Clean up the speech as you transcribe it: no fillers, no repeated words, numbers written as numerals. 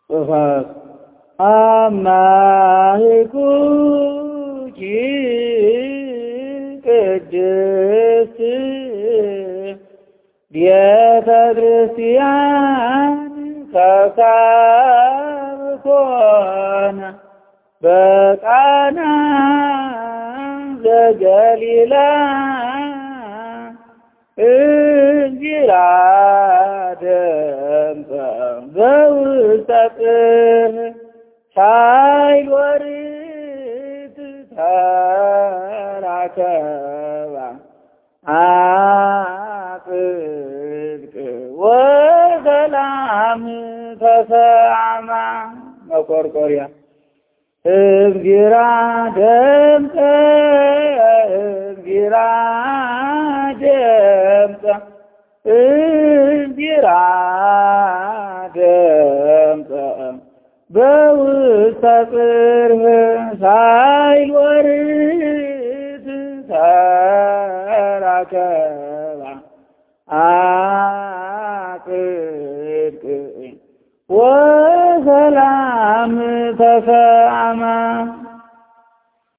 ጽፈት አማህኩኪ ቅድስት ቤተ ክርስቲያን ተሳብኮነ በቃና ዘገሊላ እንዚራ ደምፀ በውስተ ጽርሕ ኃይል ወርት ተራከባ ጽድቅ ወሰላም ተሰዓማ መቆርቆሪያ እንዚራ ደምፀ እንዚራ ደምፀ እንዚራ ደምፀ በውስተ ጽርሕ ኃይል ወርት ተራከባ ጽድቅ ወሰላም ተሰዓማ